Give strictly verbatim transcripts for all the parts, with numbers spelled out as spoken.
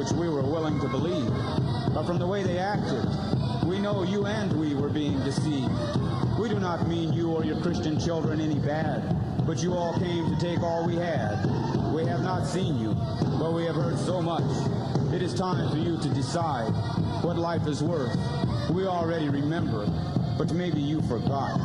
which we were willing to believe. But from the way they acted, we know you and we were being deceived. We do not mean you or your Christian children any bad, but you all came to take all we had. We have not seen you, but we have heard so much. It is time for you to decide what life is worth. We already remember, but maybe you forgot.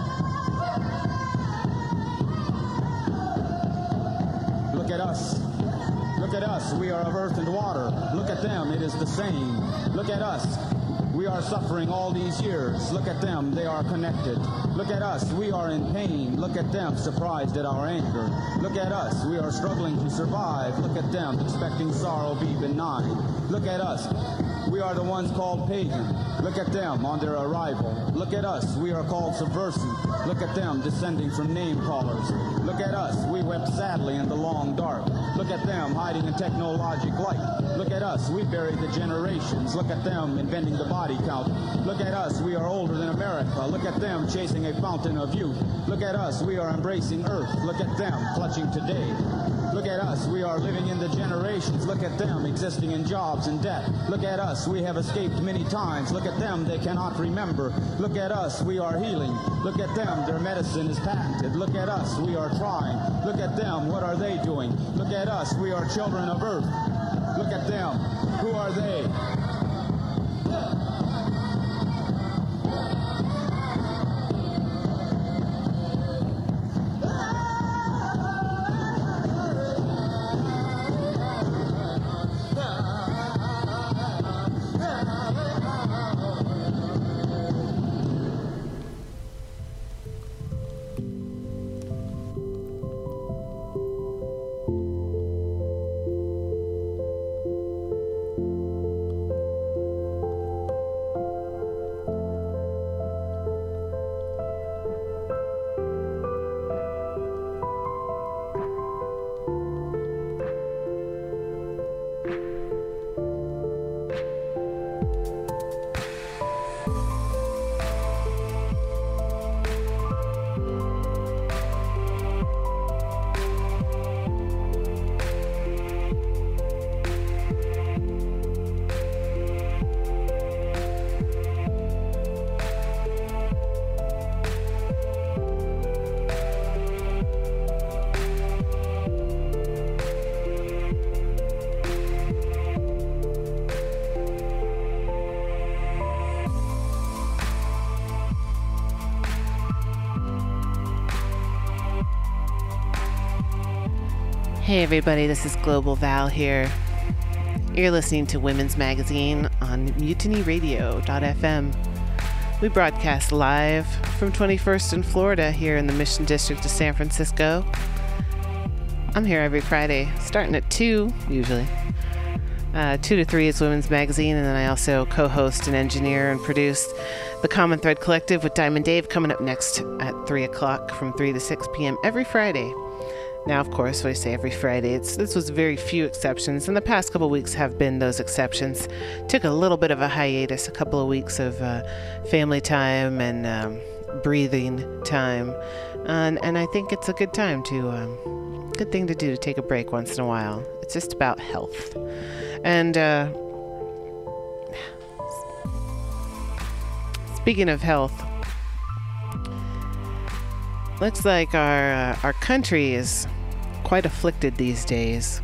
Look at us. Look at us. We are of earth and water. Look at them. It is the same. Look at us. We are suffering all these years. Look at them. They are connected. Look at us. We are in pain. Look at them, surprised at our anger. Look at us. We are struggling to survive. Look at them, expecting sorrow be benign. Look at us. We are the ones called pagan. Look at them on their arrival. Look at us. We are called subversive. Look at them descending from name callers. Look at us. We wept sadly in the long dark. Look at them hiding in technologic light. Look at us. We buried the generations. Look at them inventing the body count. Look at us. We are older than America. Look at them chasing a fountain of youth. Look at us. We are embracing earth. Look at them clutching today. Look at us. We are living in the generations. Look at them existing in jobs and debt. Look at us. We have escaped many times. Look at them. They cannot remember. Look at us. We are healing. Look at them. Their medicine is patented. Look at us. We are trying. Look at them. What are they doing? Look at us. We are children of earth. Look at them. Who are they? Hey everybody, this is Global Val here. You're listening to Women's Magazine on mutiny radio dot f m. We broadcast live from twenty-first in Florida here in the Mission District of San Francisco. I'm here every Friday, starting at two usually. Uh, two to three is Women's Magazine, and then I also co-host and engineer and produce the Common Thread Collective with Diamond Dave coming up next at three o'clock from three to six p.m. every Friday. Now, of course, when I say every Friday, it's, this was very few exceptions, and the past couple of weeks have been those exceptions. Took a little bit of a hiatus, a couple of weeks of uh, family time and um, breathing time, and, and I think it's a good time to, um, good thing to do to take a break once in a while. It's just about health. And uh, speaking of health, looks like our uh, our country is quite afflicted these days.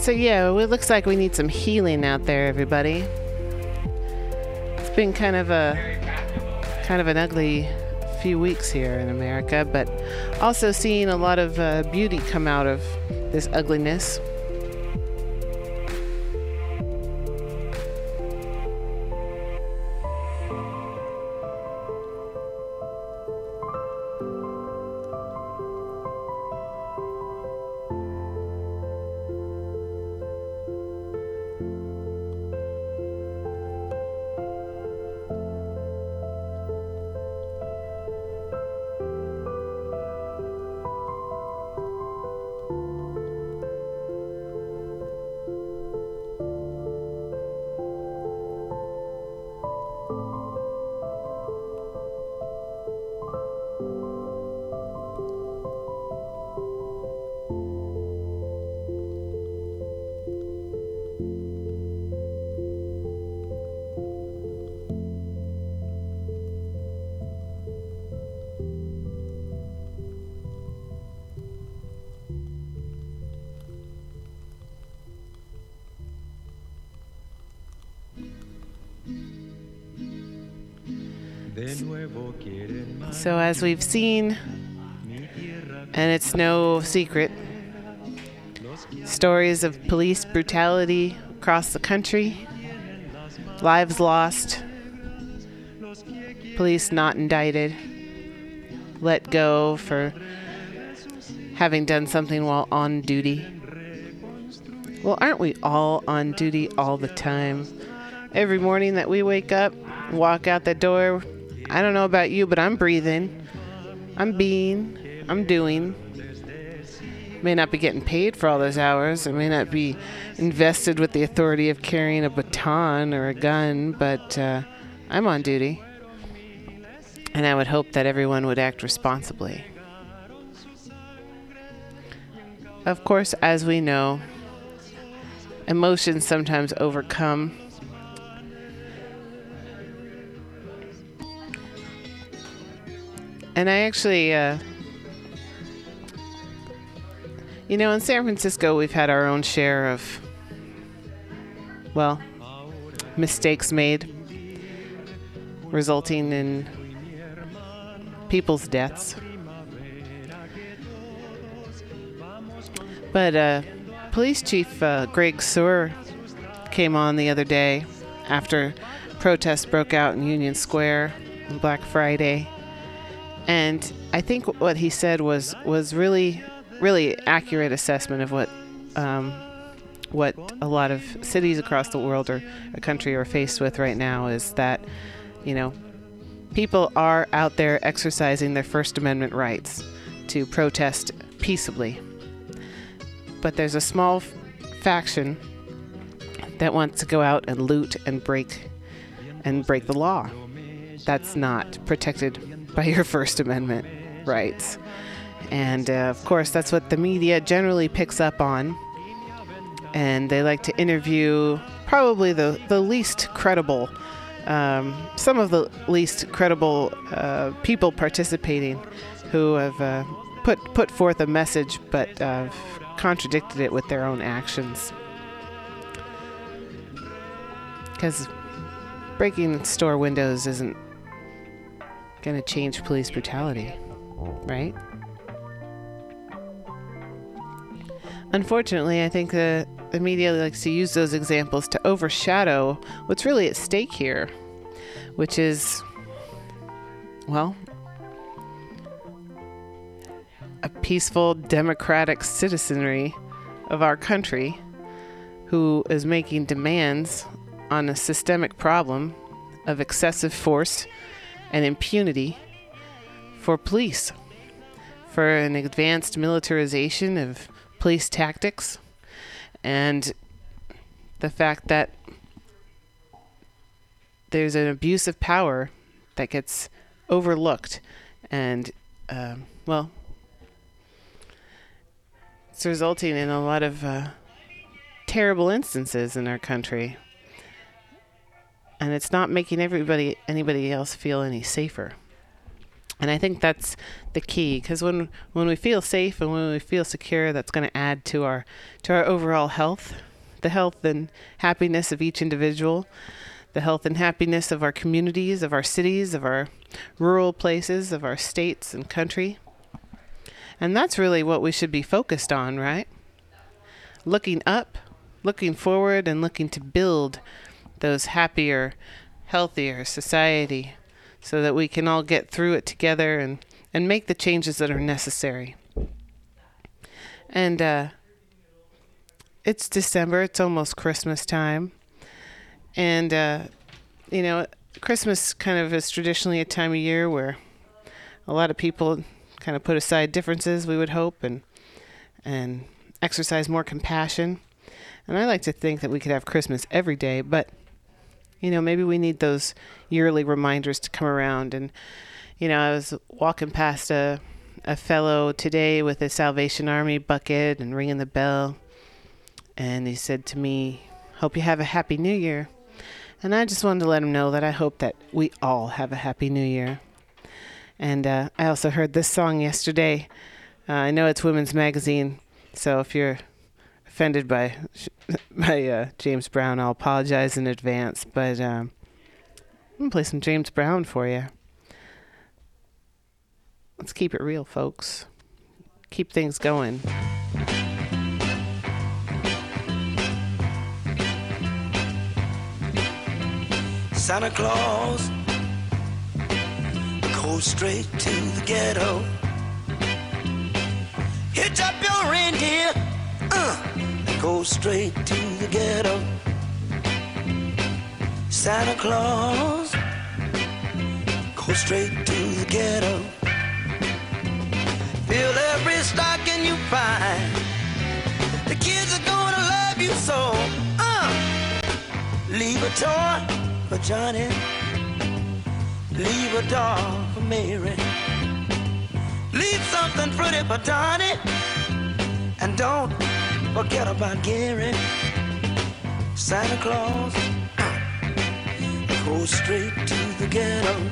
So yeah, it looks like we need some healing out there, everybody. It's been kind of a kind of an ugly few weeks here in America, but also seeing a lot of uh, beauty come out of this ugliness. So as we've seen, and it's no secret, stories of police brutality across the country, lives lost, police not indicted, let go for having done something while on duty. Well, aren't we all on duty all the time? Every morning that we wake up, walk out the door, I don't know about you, but I'm breathing. I'm being. I'm doing. May not be getting paid for all those hours. I may not be invested with the authority of carrying a baton or a gun, but uh, I'm on duty. And I would hope that everyone would act responsibly. Of course, as we know, emotions sometimes overcome. And I actually, uh, you know, in San Francisco, we've had our own share of, well, mistakes made, resulting in people's deaths. But uh, Police Chief uh, Greg Suhr came on the other day after protests broke out in Union Square on Black Friday. And I think what he said was was really, really accurate assessment of what um, what a lot of cities across the world or a country are faced with right now is that, you know, people are out there exercising their First Amendment rights to protest peaceably. But there's a small f- faction that wants to go out and loot and break and break the law. That's not protected by your First Amendment rights. And uh, of course, that's what the media generally picks up on. And they like to interview probably the, the least credible, um, some of the least credible uh, people participating who have uh, put, put forth a message but uh, contradicted it with their own actions. Because breaking store windows isn't going to change police brutality, right? Unfortunately, I think the, the media likes to use those examples to overshadow what's really at stake here, which is, well, a peaceful, democratic citizenry of our country who is making demands on a systemic problem of excessive force and impunity for police, for an advanced militarization of police tactics, and the fact that there's an abuse of power that gets overlooked, and uh, well, it's resulting in a lot of uh, terrible instances in our country. And it's not making everybody, anybody else feel any safer. And I think that's the key, because when when we feel safe and when we feel secure, that's going to add to our to our overall health the health and happiness of each individual, the health and happiness of our communities, of our cities, of our rural places, of our states and country. And that's really what we should be focused on, right? Looking up, looking forward, and looking to build those happier, healthier society so that we can all get through it together and, and make the changes that are necessary. And uh, it's December. It's almost Christmas time. And, uh, you know, Christmas kind of is traditionally a time of year where a lot of people kind of put aside differences, we would hope, and and exercise more compassion. And I like to think that we could have Christmas every day, but, you know, maybe we need those yearly reminders to come around. And, you know, I was walking past a, a fellow today with a Salvation Army bucket and ringing the bell. And he said to me, "Hope you have a happy new year." And I just wanted to let him know that I hope that we all have a happy new year. And uh, I also heard this song yesterday. Uh, I know it's Women's Magazine, so if you're offended by by uh, James Brown, I'll apologize in advance. But um, I'm going to play some James Brown for you. Let's keep it real, folks. Keep things going. Santa Claus goes straight to the ghetto. Hitch up your reindeer, uh, go straight to the ghetto. Santa Claus go straight to the ghetto. Fill every stocking you find. The kids are gonna love you so. Uh, leave a toy for Johnny, leave a doll for Mary, leave something pretty for Donnie, and don't forget about Gary. Santa Claus goes straight to the ghetto.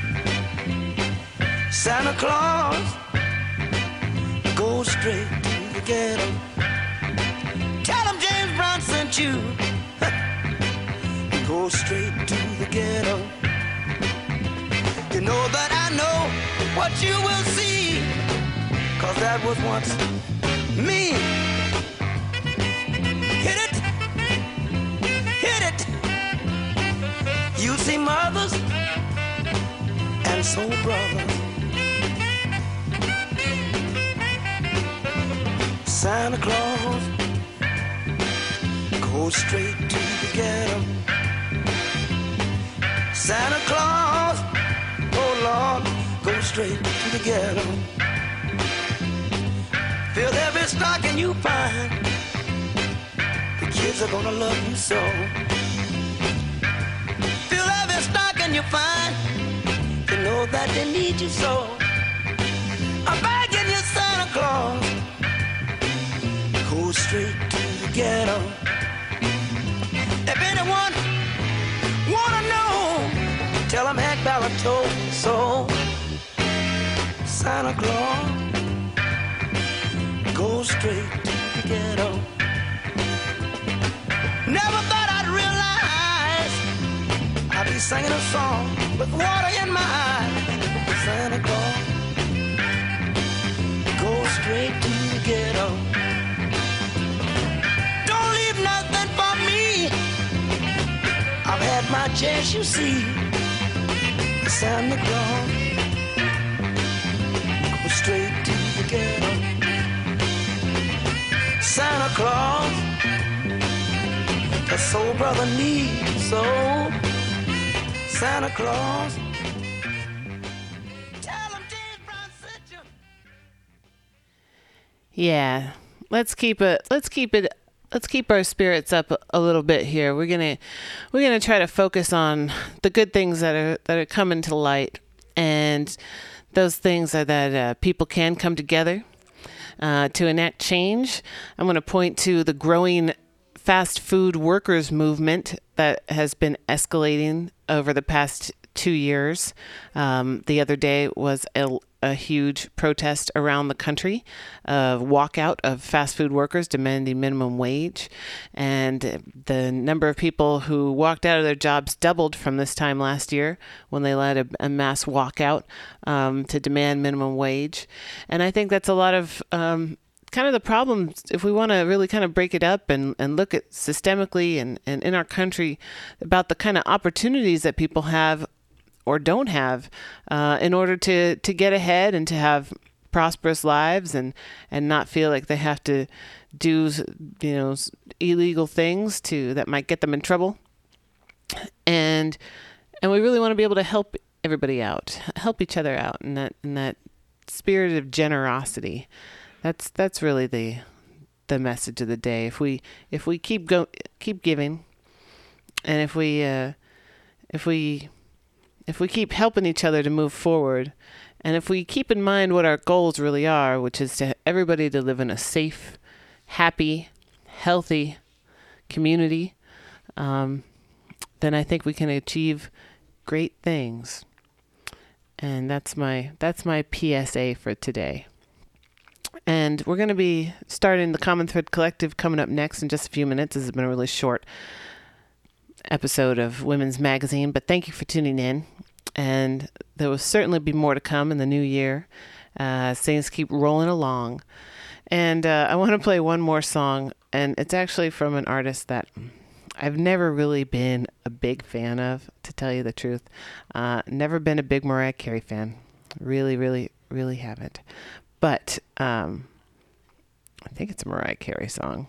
Santa Claus goes straight to the ghetto. Tell him James Brown sent you. Go straight to the ghetto. You know that I know what you will see, 'cause that was once me. Hit it, hit it. You see mothers and soul brothers. Santa Claus goes straight to the ghetto. Santa Claus, oh Lord, go straight to the ghetto. Fill every stocking you find. The kids are gonna love you so. Fill every stocking you find. You know that they need you so. I'm begging you, Santa Claus, go straight to the ghetto. If anyone wanna know, tell him Hank Ballard told me so. Santa Claus goes straight to the ghetto. Never thought I'd realize I'd be singing a song with water in my eyes. Santa Claus goes straight to the ghetto. Don't leave nothing for me. I've had my chance, you see. Santa Claus goes straight to the ghetto. Santa Claus, the soul brother needs so. Santa Claus, tell him James Brown sent you. Yeah, let's keep it. Let's keep it. Let's keep our spirits up a little bit here. We're gonna we're gonna try to focus on the good things that are that are coming to light, and those things are that uh, people can come together uh, to enact change. I'm going to point to the growing fast food workers movement that has been escalating over the past two years. Um, the other day was a, a huge protest around the country, a walkout of fast food workers demanding minimum wage. And the number of people who walked out of their jobs doubled from this time last year when they led a, a mass walkout um, to demand minimum wage. And I think that's a lot of um, kind of the problem, if we want to really kind of break it up and, and look at systemically and, and in our country about the kind of opportunities that people have or don't have uh, in order to, to get ahead and to have prosperous lives and, and not feel like they have to do, you know, illegal things to that might get them in trouble. And and we really want to be able to help everybody out, help each other out in that in that spirit of generosity. That's that's really the the message of the day. If we if we keep go keep giving, and if we uh, if we if we keep helping each other to move forward, and if we keep in mind what our goals really are, which is to everybody to live in a safe, happy, healthy community, um, then I think we can achieve great things. And that's my that's my P S A for today. And we're going to be starting the Common Thread Collective coming up next in just a few minutes. This has been a really short episode of Women's Magazine, but thank you for tuning in. And there will certainly be more to come in the new year. Uh, things keep rolling along. And uh, I want to play one more song, and it's actually from an artist that I've never really been a big fan of, to tell you the truth. Uh, never been a big Mariah Carey fan. Really, really, really haven't. But um, I think it's a Mariah Carey song.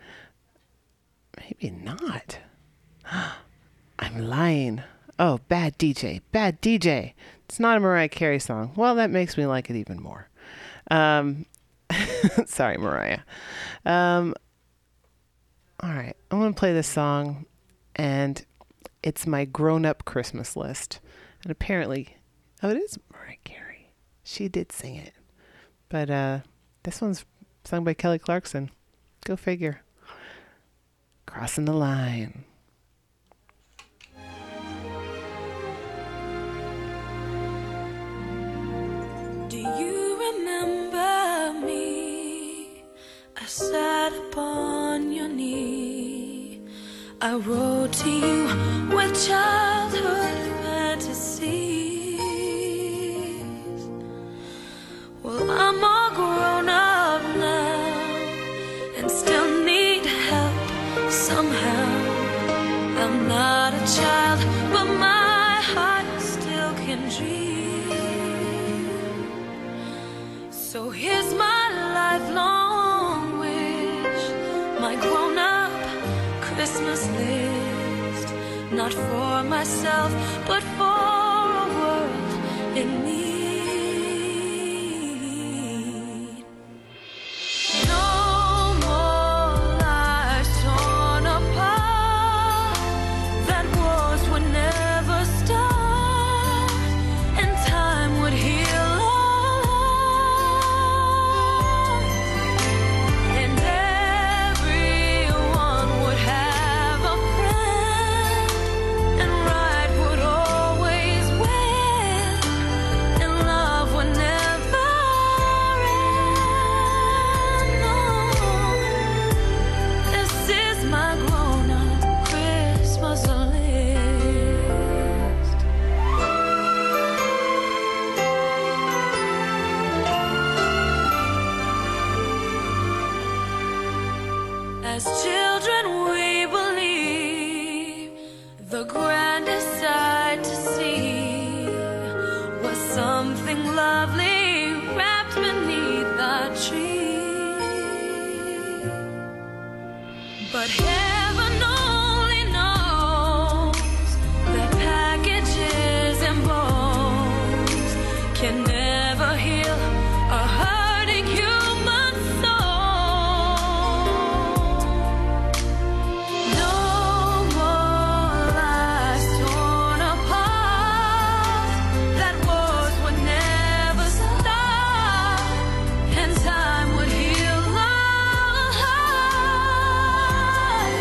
Maybe not. I'm lying. Oh, bad D J. Bad D J. It's not a Mariah Carey song. Well, that makes me like it even more. Um, sorry, Mariah. Um, all right. I'm going to play this song, and it's my grown-up Christmas list. And apparently, oh, it is Mariah Carey. She did sing it. But uh, this one's sung by Kelly Clarkson. Go figure. Crossing the Line. Do you remember me? I sat upon your knee. I wrote to you with childhood fantasies. Well, I'm all grown up now and still need help somehow. I'm not a child, but my heart still can dream. So here's my lifelong wish, my grown-up Christmas list. Not for myself, but for a world in need. As children we believe the grandest sight to see was something lovely wrapped beneath the tree. But heaven only knows that packages and bones can never heal a hurting human soul. Time would heal all hearts.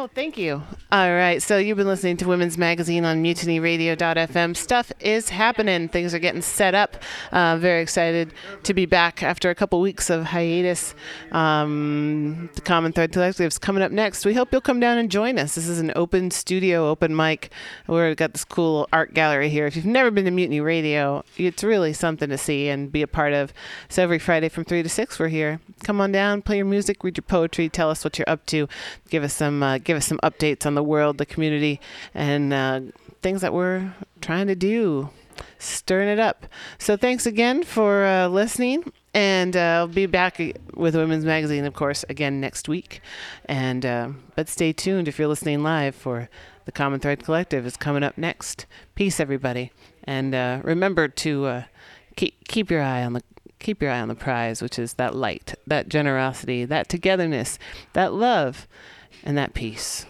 Thank you. All right. So you've been listening to Women's Magazine on mutiny radio dot f m. Stuff is happening. Things are getting set up. Uh, very excited to be back after a couple weeks of hiatus. Um, the Common Thread Collective is coming up next. We hope you'll come down and join us. This is an open studio, open mic. We've got this cool art gallery here. If you've never been to Mutiny Radio, it's really something to see and be a part of. So every Friday from three to six, we're here. Come on down, play your music, read your poetry, tell us what you're up to, give us some uh, give us some updates on the world, the community, and uh, things that we're trying to do, stirring it up. So thanks again for uh, listening, and uh, I'll be back with Women's Magazine, of course, again next week. And uh, but stay tuned if you're listening live for the Common Thread Collective is coming up next. Peace, everybody, and uh, remember to uh, keep keep your eye on the. Keep your eye on the prize, which is that light, that generosity, that togetherness, that love, and that peace.